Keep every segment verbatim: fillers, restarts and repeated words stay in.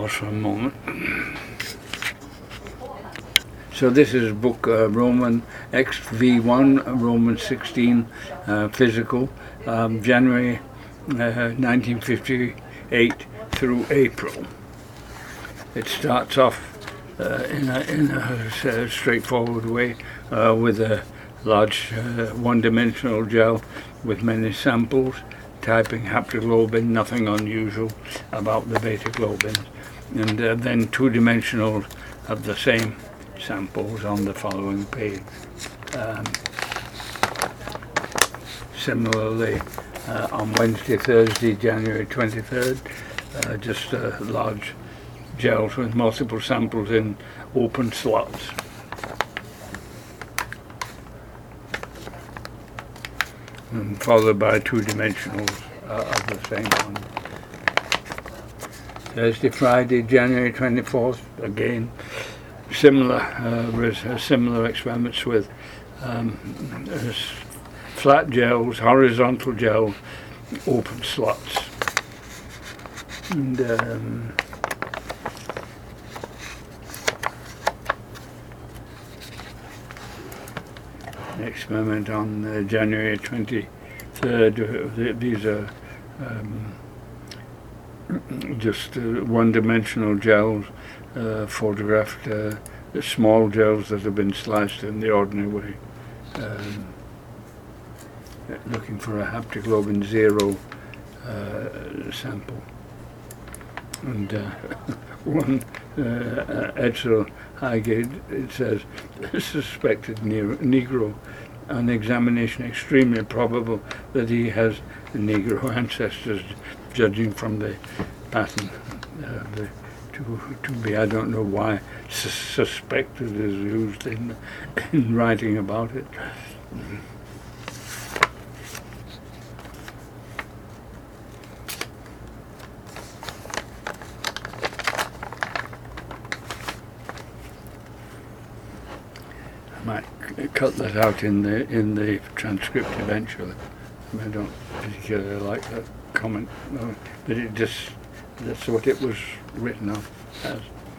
pause for a moment. So this is book uh, Roman X V one, Roman sixteen, uh, physical, um, January uh, nineteen fifty-eight through April. It starts off uh, in a, in a straightforward way uh, with a large uh, one-dimensional gel with many samples, typing haptoglobin, nothing unusual about the beta globins, and uh, then two-dimensional of the same samples on the following page. Um, similarly, uh, on Wednesday, Thursday, January twenty-third, uh, just uh, large gels with multiple samples in open slots. And followed by two-dimensionals uh, of the same one. Thursday, Friday, January twenty-fourth, again, similar uh, res- uh, similar experiments with um, uh, flat gels, horizontal gels, open slots. And um, experiment on uh, January twenty-third. Uh, these are um, just uh, one-dimensional gels, uh, photographed uh, small gels that have been sliced in the ordinary way, um, looking for a haptoglobin zero uh, sample. And uh, one uh, Edsel Highgate, it says, suspected Negro. On examination, extremely probable that he has Negro ancestors, judging from the pattern. Uh, the, to, to be, I don't know why su- suspected is used in, in writing about it. Mm. I might c- cut that out in the in the transcript eventually. I, mean, I don't particularly like that comment, no, but it just, that's what it was written off as.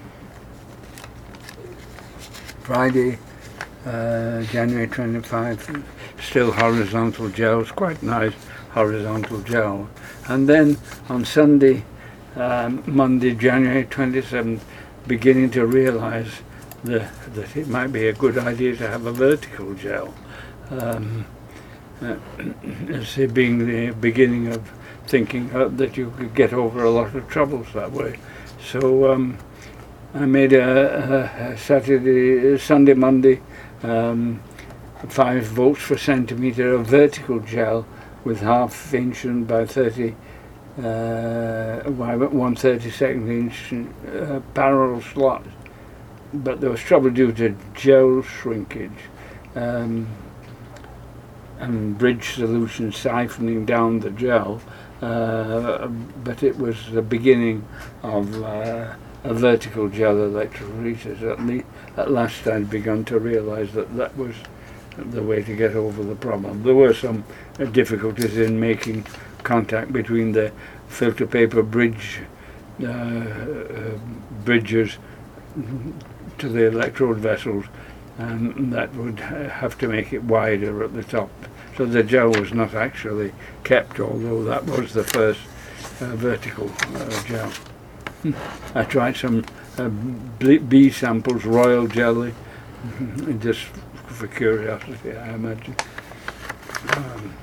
Friday, uh, January twenty-fifth, still horizontal gels, quite nice horizontal gel. And then on Sunday, um, Monday, January twenty-seventh, beginning to realize the, that it might be a good idea to have a vertical gel. Um, uh, as being the beginning of thinking uh, that you could get over a lot of troubles that way. So um, I made a, a Saturday, Sunday, Monday, um, five volts per centimeter of vertical gel with half inch and by thirty, uh, one thirty-second inch uh, parallel slots. But there was trouble due to gel shrinkage. Um, and bridge solution siphoning down the gel, uh, but it was the beginning of uh, a vertical gel electrophoresis. At, le- at last I'd begun to realize that that was the way to get over the problem. There were some uh, difficulties in making contact between the filter paper bridge uh, uh, bridges to the electrode vessels, and that would have to make it wider at the top. So the gel was not actually kept, although that was the first uh, vertical uh, gel. I tried some uh, bee samples, royal jelly, just for curiosity, I imagine. Um,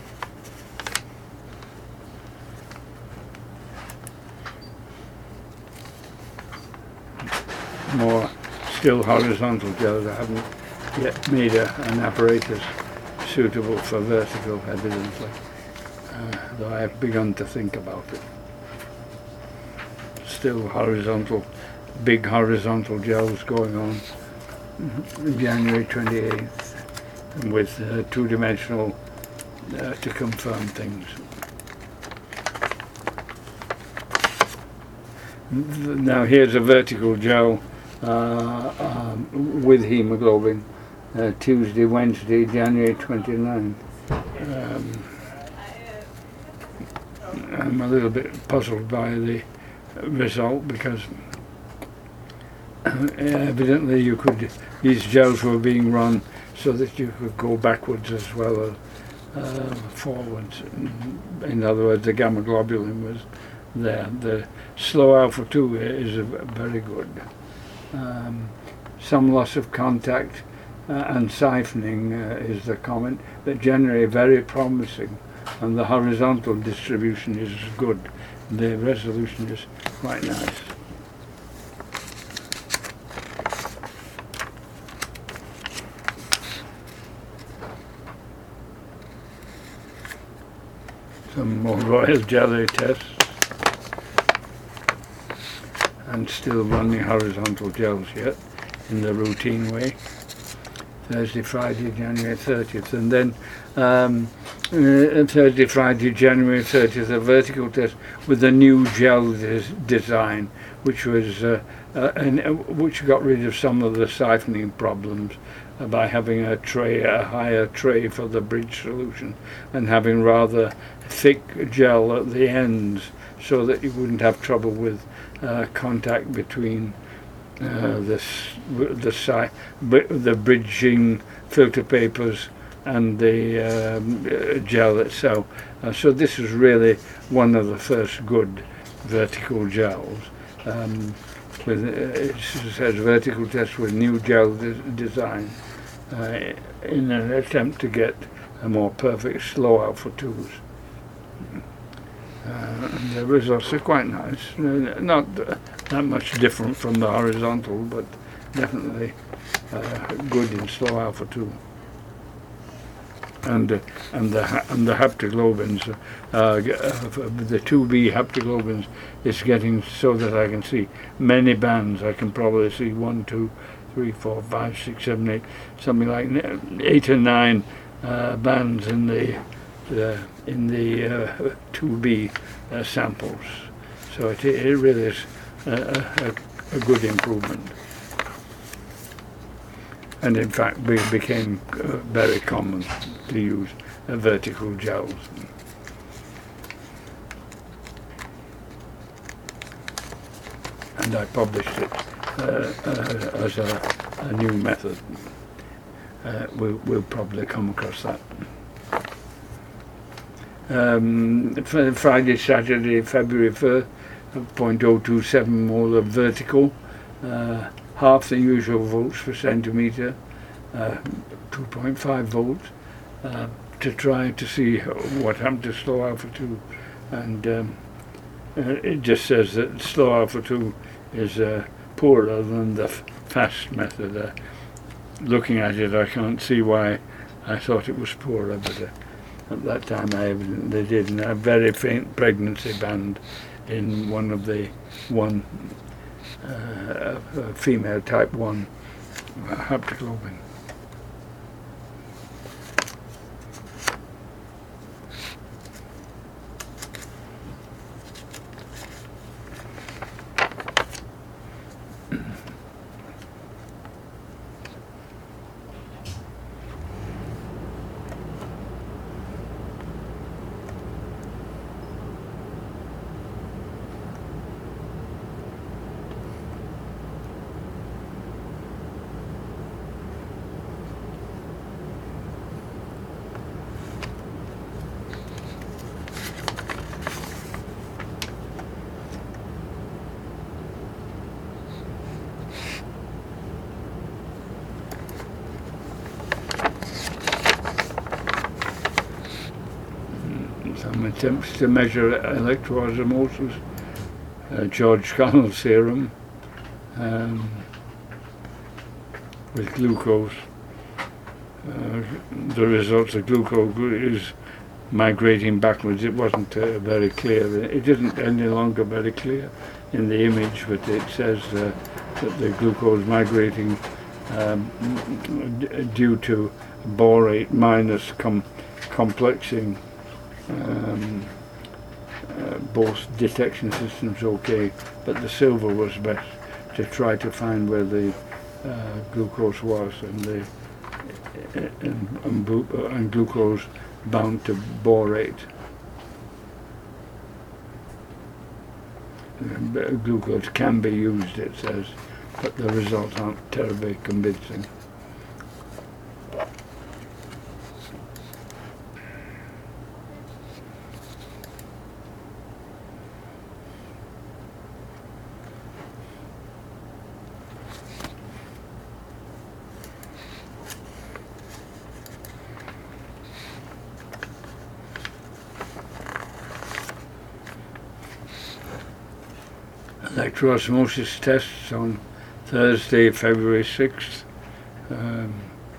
more still horizontal gels. I haven't yet made a, an apparatus suitable for vertical, evidently, uh, though I have begun to think about it. Still horizontal, big horizontal gels going on. January twenty-eighth, with uh, two-dimensional uh, to confirm things. Now here's a vertical gel uh, um, with hemoglobin, uh, Tuesday, Wednesday, January twenty-ninth. Um, I'm a little bit puzzled by the result, because evidently you could, these gels were being run so that you could go backwards as well as uh, forwards. In other words, the gamma globulin was there. The slow alpha two is a very good. Um, some loss of contact uh, and siphoning uh, is the comment, but generally very promising, and the horizontal distribution is good. The resolution is quite nice. Some more royal jelly tests, and still running horizontal gels yet in the routine way. Thursday, Friday, January thirtieth, and then um, uh, Thursday, Friday, January thirtieth, a vertical test with a new gel des design, which was uh, uh, and, uh, which got rid of some of the siphoning problems uh, by having a tray, a higher tray for the bridge solution, and having rather thick gel at the ends, so that you wouldn't have trouble with uh, contact between uh, the the si the bridging filter papers and the um, uh, gel itself. Uh, so this is really one of the first good vertical gels. Um, with, uh, it says vertical test with new gel de design uh, in an attempt to get a more perfect slow alpha twos. Uh, and the results are quite nice. Uh, not uh, that much different from the horizontal, but definitely uh, good in slow alpha two. And uh, and the ha and the haptoglobins, uh, uh, the two B haptoglobins is getting so that I can see many bands. I can probably see one, two, three, four, five, six, seven, eight, something like eight or nine uh, bands in the uh, in the uh, two B uh, samples. So it it really is a, a, a good improvement. And in fact, we became uh, very common to use uh, vertical gels. And I published it uh, uh, as a, a new method. Uh, we'll, we'll probably come across that. Um, Friday, Saturday, February first, zero point zero two seven molar vertical. Uh, half the usual volts per centimeter, uh, two point five volts, uh, to try to see what happened to slow alpha two. And um, uh, it just says that slow alpha two is uh, poorer than the f fast method. Uh, looking at it, I can't see why I thought it was poorer, but uh, at that time I evidently did. And a very faint pregnancy band in one of the one Uh, a female type one haptoglobin. Some attempts to measure electroosmosis, uh, George Connell serum um, with glucose. Uh, the results of glucose is migrating backwards. It wasn't uh, very clear. It isn't any longer very clear in the image, but it says uh, that the glucose migrating um, due to borate minus com complexing. Um, uh, both detection systems okay, but the silver was best to try to find where the uh, glucose was, and the uh, and, and, and glucose bound to borate. glucose can be used, it says, but the results aren't terribly convincing. Electroosmosis tests on Thursday, February sixth. Um,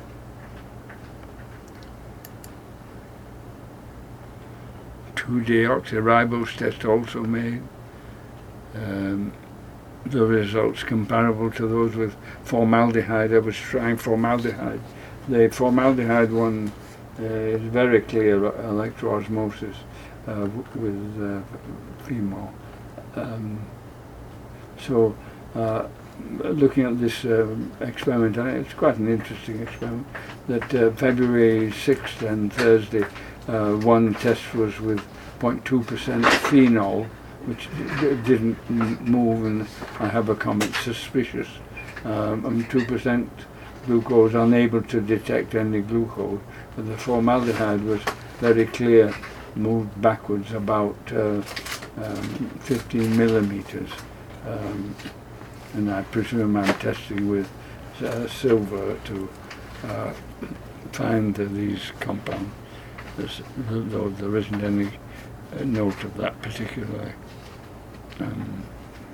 two deoxyribose test also made. Um, the results comparable to those with formaldehyde. I was trying formaldehyde. The formaldehyde one uh, is very clear electroosmosis uh, with uh, female. Um, So, uh, looking at this um, experiment, and it's quite an interesting experiment, that uh, February sixth and Thursday, uh, one test was with zero point two percent phenol, which d didn't move, and I have a comment, suspicious, um, and two percent glucose, unable to detect any glucose, but the formaldehyde was very clear, moved backwards about uh, um, fifteen millimeters. Um, and I presume I'm testing with uh, silver to uh, find uh, these compounds, though there isn't any uh, note of that particularly. Um,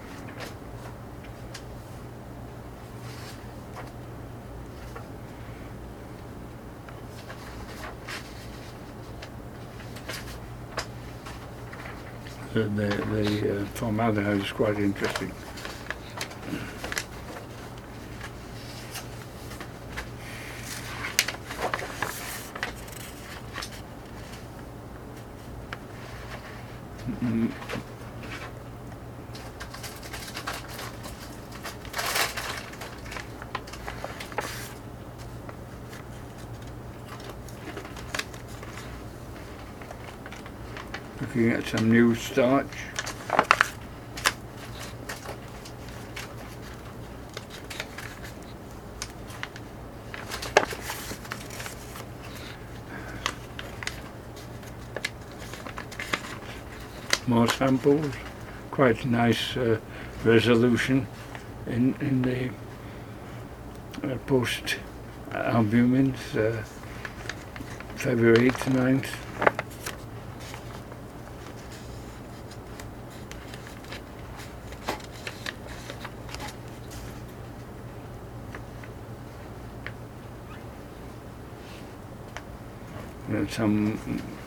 The, the, the uh, formaldehyde is quite interesting. Mm. Looking at some new starch. More samples. Quite nice uh, resolution in, in the uh, post-albumins, uh, February eighth, ninth. And some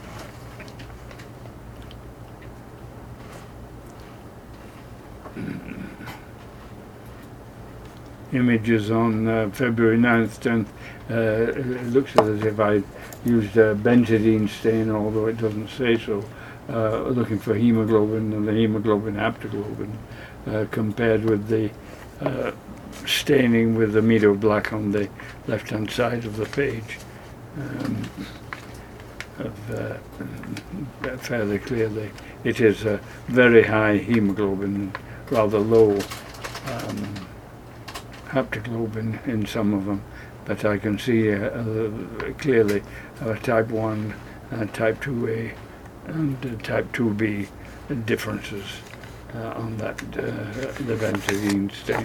images on uh, February ninth, tenth. Uh, it looks as if I used a benzidine stain, although it doesn't say so, uh, looking for hemoglobin and the hemoglobin haptoglobin uh, compared with the uh, staining with the Meadow Black on the left-hand side of the page. Um, of, uh, fairly clearly, it is a very high hemoglobin, rather low um, haptoglobin in some of them, but I can see uh, uh, clearly uh, type one, uh, type two A, and uh, type two B differences uh, on that uh, the benzidine stain.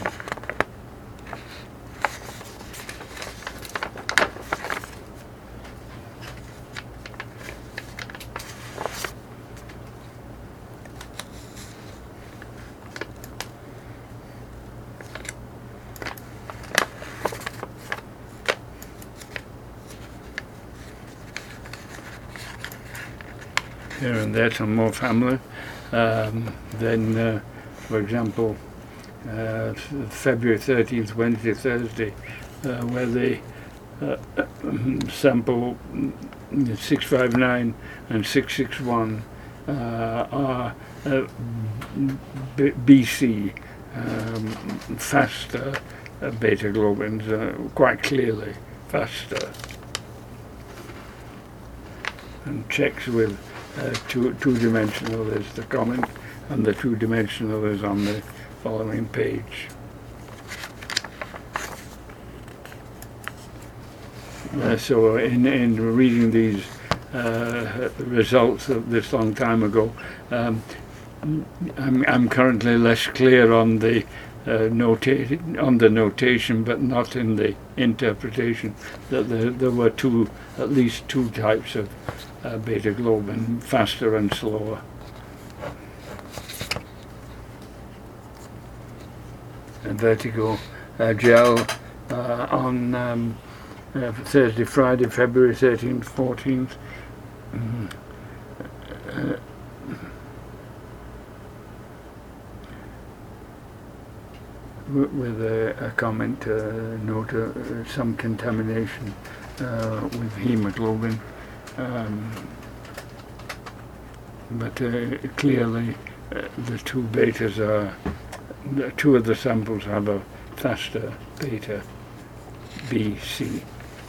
Here and there some more family. Um, then, uh, for example, uh, February thirteenth, Wednesday, Thursday, uh, where they uh, sample six five nine and six six one uh, are uh, B C, um, faster uh, beta globins, uh, quite clearly faster. And checks with Uh, two, two-dimensional is the comment, and the two-dimensional is on the following page. Uh, so in, in reading these uh, results of this long time ago, um, I'm, I'm currently less clear on the uh, nota- on the notation, but not in the interpretation, that there, there were two, at least two types of uh, beta globin, faster and slower. And vertigo uh, gel uh, on um, uh, Thursday, Friday, February thirteenth, fourteenth. Mm. Uh, with a, a comment, uh, note uh, some contamination uh, with hemoglobin, um, but uh, clearly uh, the two betas are, the two of the samples have a faster beta B C.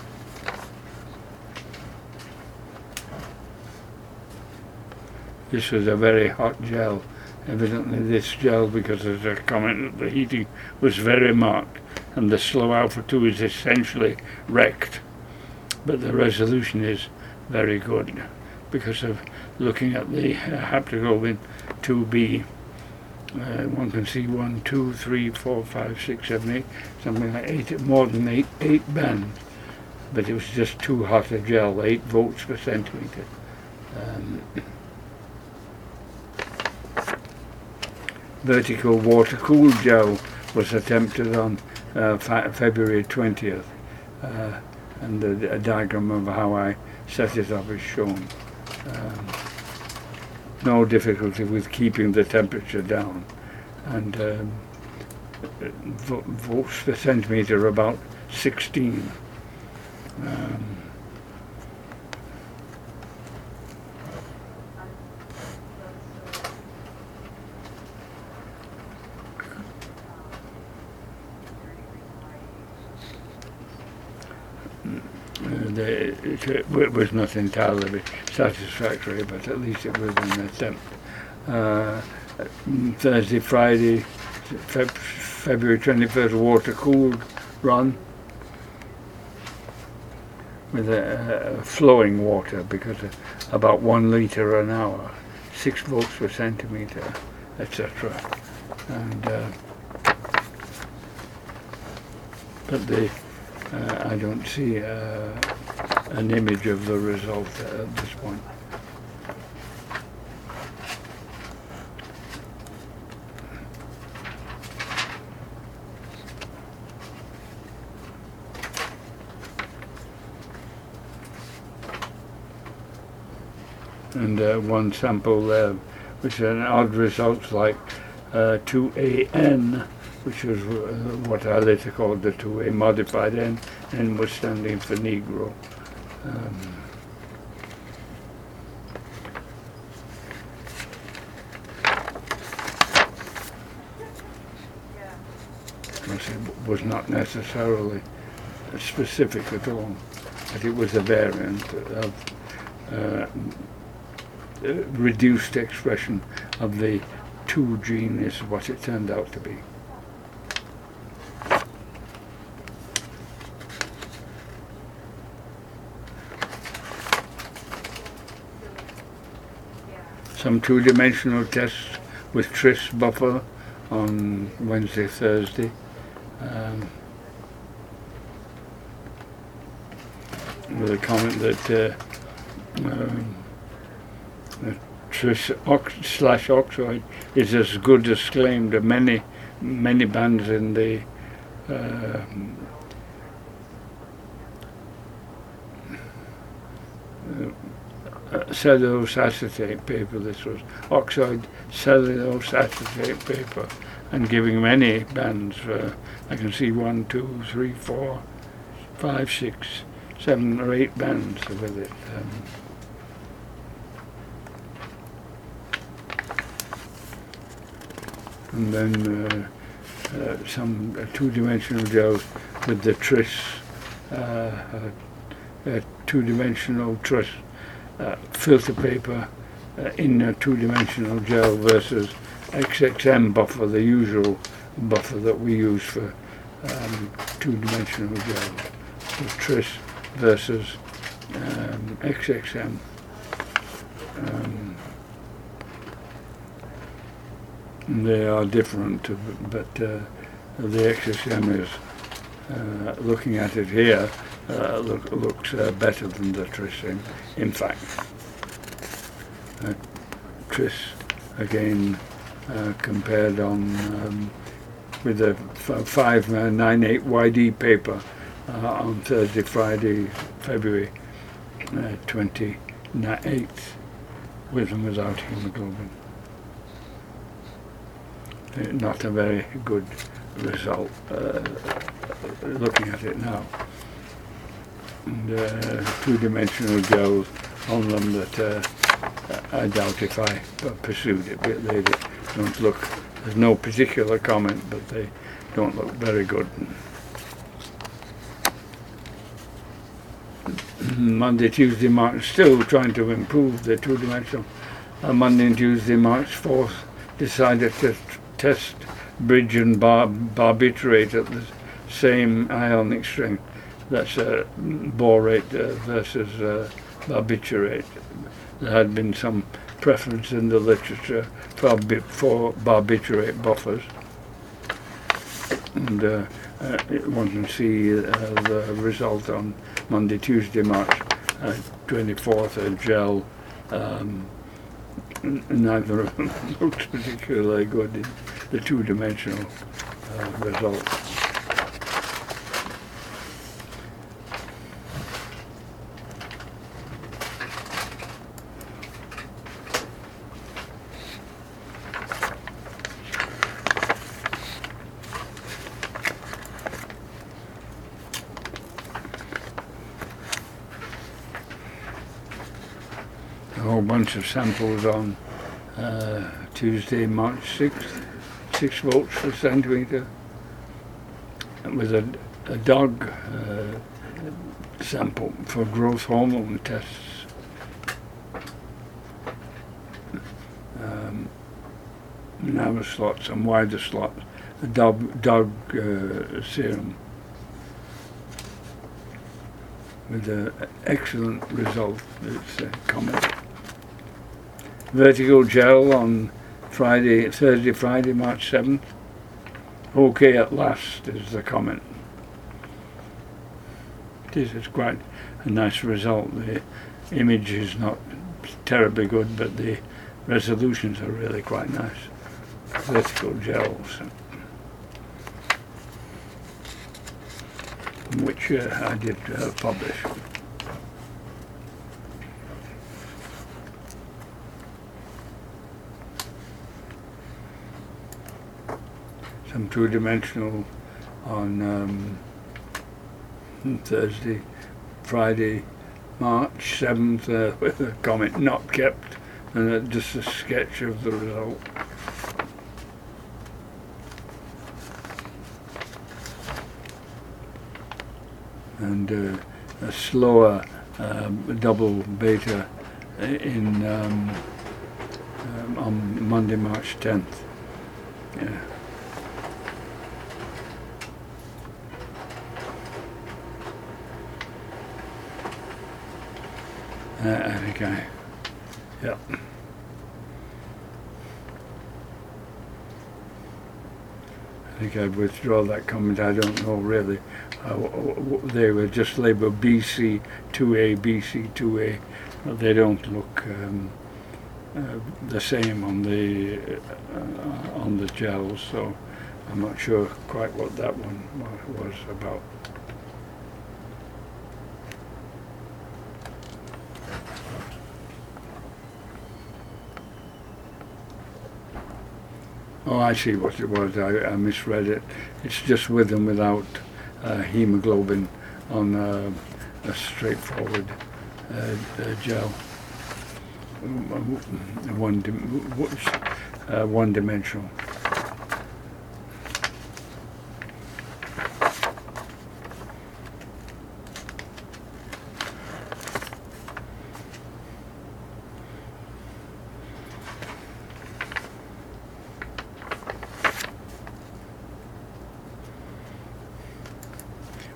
This was a very hot gel. Evidently this gel, because there's a comment that the heating was very marked and the slow alpha two is essentially wrecked, but the resolution is very good because of looking at the uh, haptoglobin two B. Uh, one can see one, two, three, four, five, six, seven, eight, something like eight, more than eight, eight bands, but it was just too hot a gel, eight volts per centimeter. Um, Vertical water-cooled gel was attempted on uh, February twentieth, uh, and the, a diagram of how I set it up is shown. Um, no difficulty with keeping the temperature down, and um, volts per centimeter about sixteen. Um, The, it was not entirely satisfactory, but at least it was an attempt. Uh, Thursday, Friday, Feb February twenty-first, water-cooled run with a, a flowing water, because of about one litre an hour, six volts per centimetre, et cetera. And uh, but the Uh, I don't see uh, an image of the result uh, at this point. And uh, one sample there, which is an odd result, like uh, two A N, which was uh, what I later called the two A modified N, N was standing for Negro. Um, it was not necessarily specific at all, but it was a variant of uh, reduced expression of the two gene is what it turned out to be. Some two-dimensional tests with Tris buffer on Wednesday, Thursday. Um, with a comment that uh, um, uh, Tris ox slash oxide is as good as claimed. Of many, many bands in the uh, uh, cellulose acetate paper. This was oxide cellulose acetate paper, and giving many bands. Uh, I can see one, two, three, four, five, six, seven or eight bands with it. Um, and then uh, uh, some uh, two-dimensional gels with the Tris, uh, uh, uh, two-dimensional Tris uh, filter paper uh, in a two-dimensional gel versus X X M buffer, the usual buffer that we use for um, two-dimensional gels. So Tris versus um, X X M. Um, they are different, but uh, the X X M is, uh, looking at it here, uh, look, looks uh, better than the Tris in, in fact. Uh, Tris again uh, compared on um, with a five nine eight Y D paper uh, on Thursday, Friday, February uh, twenty-eighth, with and without hemoglobin. Uh, not a very good result, uh, looking at it now. And uh, two-dimensional gels on them that uh, I doubt if I pursued it, but they don't look, there's no particular comment, but they don't look very good. Monday, Tuesday, March, still trying to improve the two-dimensional. Uh, Monday and Tuesday, March fourth, decided to test bridge and bar barbiturate at the same ionic strength. That's uh, borate uh, versus uh, barbiturate. There had been some preference in the literature for, for barbiturate buffers. And uh, uh, one can see uh, the result on Monday, Tuesday, March uh, twenty-fourth, a gel. Um, neither of them looks particularly good in the two-dimensional uh, result. A whole bunch of samples on uh, Tuesday, March sixth, six volts per centimetre, with a, a dog uh, sample for growth hormone tests. Um, narrow slots and wider slots, a dog, dog uh, serum, with an excellent result. It's a comment. Vertical gel on Friday, Thursday, Friday, March seventh. Okay at last is the comment. It is, it's quite a nice result. The image is not terribly good, but the resolutions are really quite nice. Vertical gels, which uh, I did uh, publish. Some two-dimensional on um, Thursday, Friday, March seventh, uh, with a comment not kept, and uh, just a sketch of the result. And uh, a slower uh, double beta in um, um, on Monday, March tenth. Yeah. Uh, I think I, yeah. I think I'd withdraw that comment. I don't know really. Uh, they were just labeled B C two A, B C two A. But they don't look um, uh, the same on the uh, on the gels, so I'm not sure quite what that one was about. Oh, I see what it was. I, I misread it. It's just with and without uh, hemoglobin on uh, a straightforward uh, uh, gel. One, dim uh, one dimensional.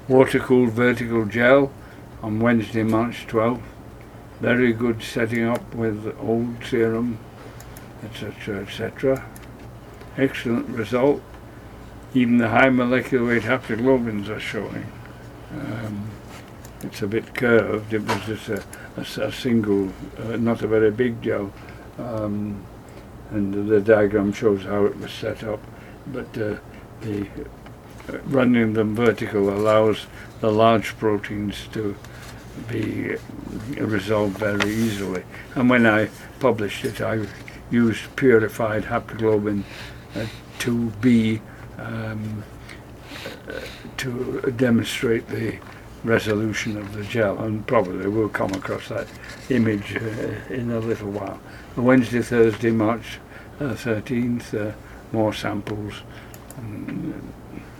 Water-cooled vertical gel on Wednesday, March twelfth. Very good setting up with old serum, et cetera, et cetera. Excellent result. Even the high molecular weight haptoglobins are showing. Um, it's a bit curved. It was just a, a, a single, uh, not a very big gel. Um, and the diagram shows how it was set up. But uh, the uh, running them vertical allows the large proteins to be resolved very easily. And when I published it, I used purified haptoglobin uh, two B um, uh, to demonstrate the resolution of the gel, and probably we'll come across that image uh, in a little while. Wednesday, Thursday, March uh, thirteenth, uh, more samples. Um,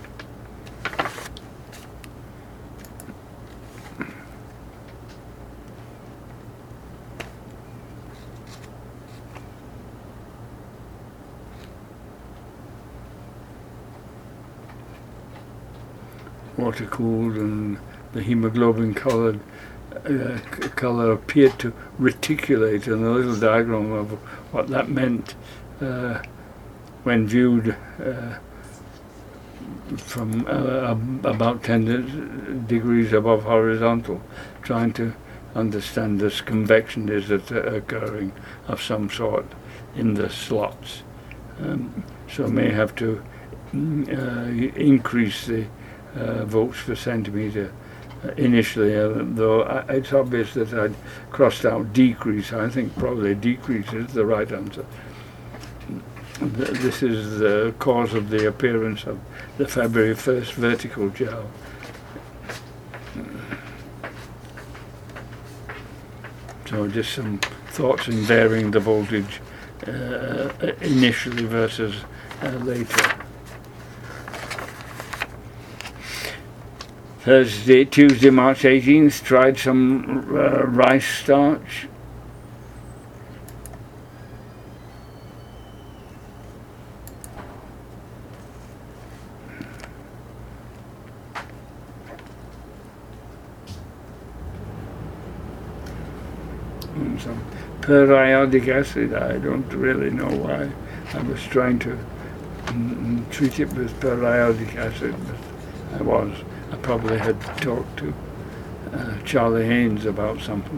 water cooled, and the hemoglobin coloured uh, colour appeared to reticulate, and a little diagram of what that meant uh, when viewed uh, from uh, about ten degrees above horizontal, trying to understand this convection is that uh, occurring of some sort in the slots. Um, so may have to uh, increase the Uh, volts per centimetre uh, initially, uh, though I, it's obvious that I'd crossed out decrease. I think probably decrease is the right answer. Th this is the cause of the appearance of the February first vertical gel. So just some thoughts in varying the voltage uh, initially versus uh, later. Thursday, Tuesday, March eighteenth, tried some uh, rice starch. And some periodic acid. I don't really know why. I was trying to mm, treat it with periodic acid, but I was. I probably had talked to uh, Charlie Haynes about something.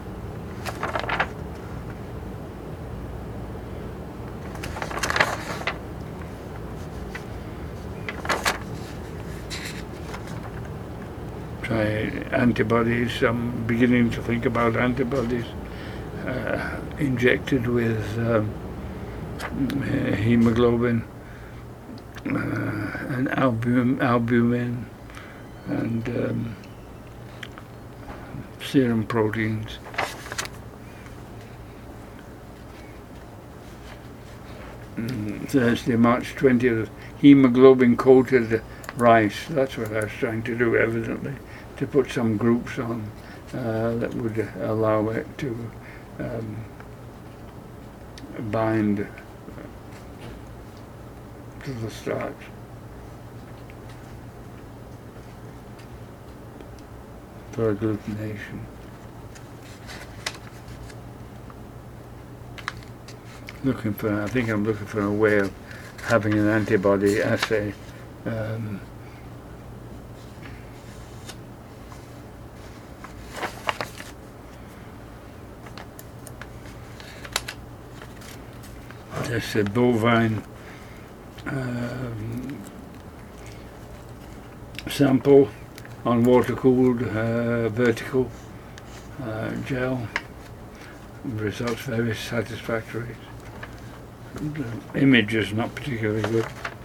Try antibodies. I'm beginning to think about antibodies uh, injected with um, hemoglobin uh, and album, albumin and um, serum proteins. Mm, Thursday, March twentieth, hemoglobin coated rice. That's what I was trying to do, evidently, to put some groups on uh, that would allow it to um, bind to the starch. For agglutination. Looking for, I think I'm looking for a way of having an antibody assay. Um, There's a bovine um, sample on water-cooled uh, vertical uh, gel. Results very satisfactory. The image is not particularly good.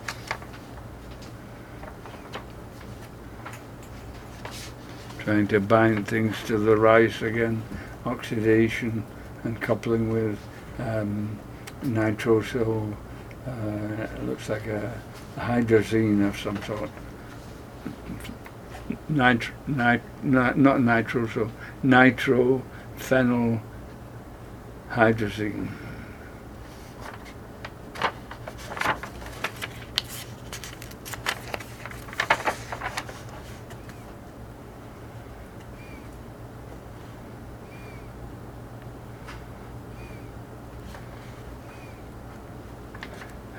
Trying to bind things to the rice again, oxidation and coupling with um, nitrosyl. Uh, it looks like a, a hydrazine of some sort. Nitro, nit, not, not nitro, so nitrophenyl hydrazine.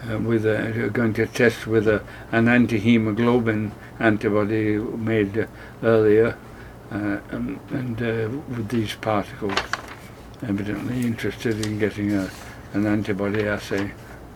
uh, with a, going to test with a, an anti-hemoglobin antibody made uh, earlier, uh, and, and uh, with these particles, evidently interested in getting a, an antibody assay.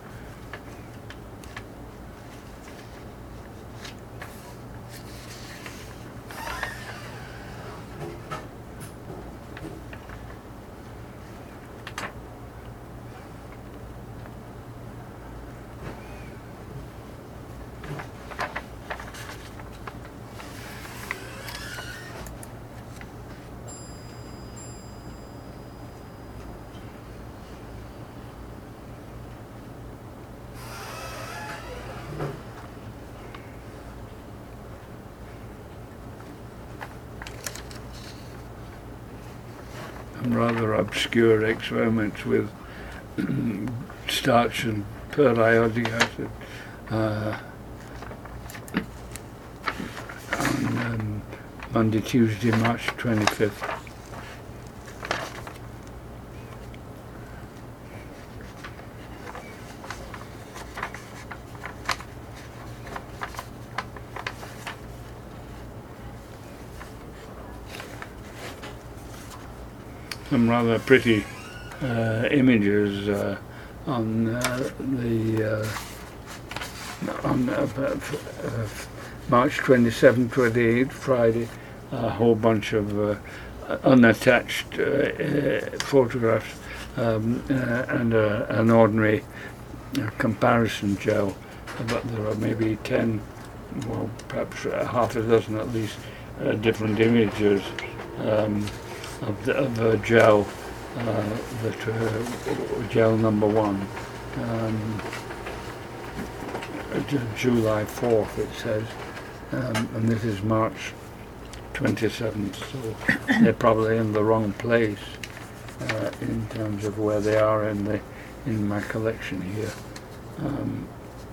Rather obscure experiments with starch and periodic acid uh, on um, Monday, Tuesday, March twenty-fifth. Some rather pretty uh, images uh, on uh, the uh, on uh, uh, March twenty-seventh, twenty-eighth, Friday. A whole bunch of uh, unattached uh, uh, photographs um, uh, and uh, an ordinary uh, comparison gel. But there are maybe ten, well, perhaps half a dozen at least, uh, different images. Um, Of, the, of a gel, uh, that uh, gel number one, um, July fourth it says, um, and this is March twenty-seventh, so they're probably in the wrong place uh, in terms of where they are in the in my collection here. Um,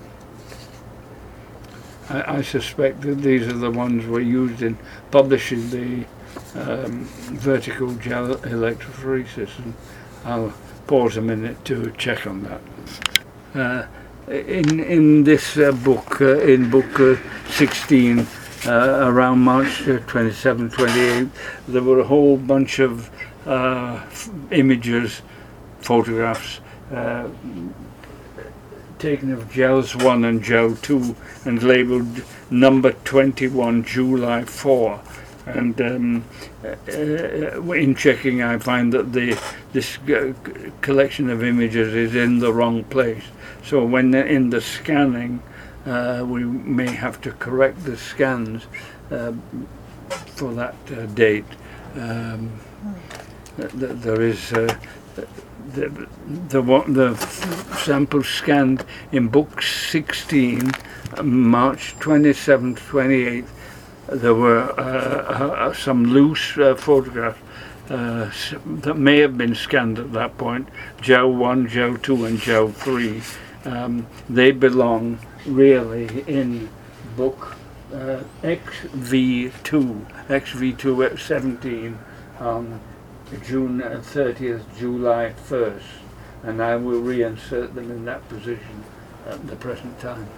I, I suspect that these are the ones we're used in publishing the Um, vertical gel electrophoresis, and I'll pause a minute to check on that. Uh, in in this uh, book, uh, in book uh, sixteen, uh, around March twenty-seventh, twenty-eighth, there were a whole bunch of uh, f images, photographs uh, taken of gels one and gel two, and labelled number twenty-one, July four. And um, uh, in checking, I find that the this uh, collection of images is in the wrong place. So when in the scanning, uh, we may have to correct the scans uh, for that uh, date. Um, th there is uh, the the the sample scanned in book sixteen, March twenty-seventh, twenty-eighth. There were uh, uh, some loose uh, photographs uh, that may have been scanned at that point, gel one, gel two and gel three. Um, they belong really in book uh, X V two, X V two seventeen on June thirtieth, July first, and I will reinsert them in that position at the present time.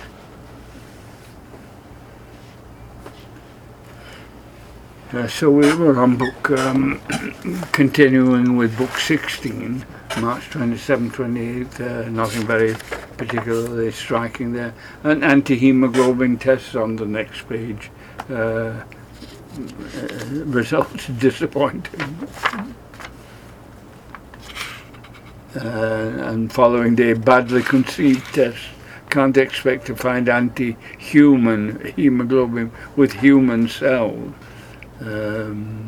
Uh, so we were on book, um, continuing with book sixteen, March twenty-seventh, twenty-eighth, uh, nothing very particularly striking there. An anti-hemoglobin test on the next page. Uh, uh, results disappointing. Uh, and following day, badly conceived test. Can't expect to find anti-human hemoglobin with human cells. Um,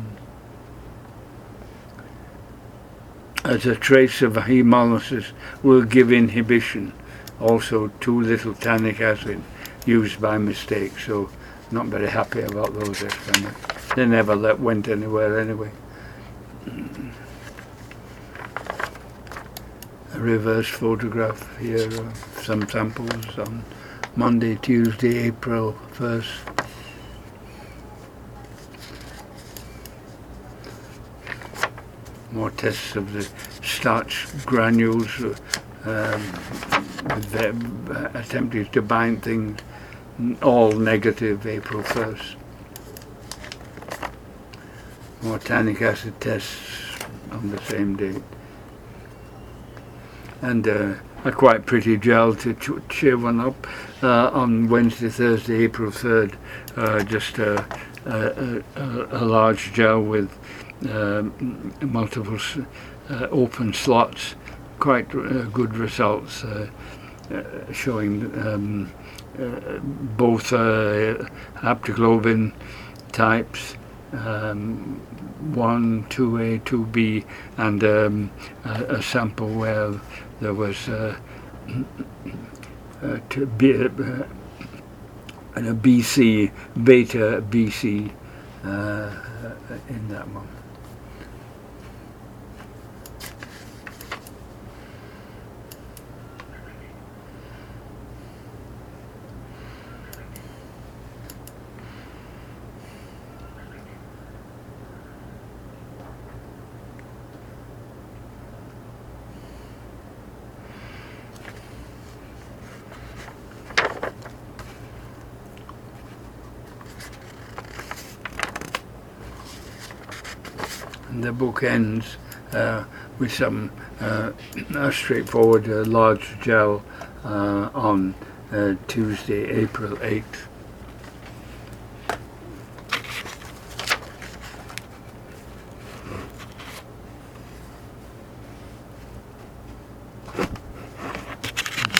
as a trace of hemolysis will give inhibition. Also too little tannic acid used by mistake, so not very happy about those experiments. They never let, went anywhere anyway. A reverse photograph here of some samples on Monday, Tuesday, April first. More tests of the starch granules um, with them uh, attempting to bind things all negative April first. More tannic acid tests on the same date. And uh, a quite pretty gel to ch cheer one up uh, on Wednesday, Thursday, April third. Uh, just a, a, a, a large gel with um, multiple uh, open slots. Quite uh, good results, uh, uh, showing um, uh, both uh, haptoglobin types. Um, one, two A, two B, and um, a, a sample where there was uh, uh, to be, uh, and a B C, beta B C uh, in that one. The book ends uh, with some uh, a straightforward uh, large gel uh, on uh, Tuesday, April eighth.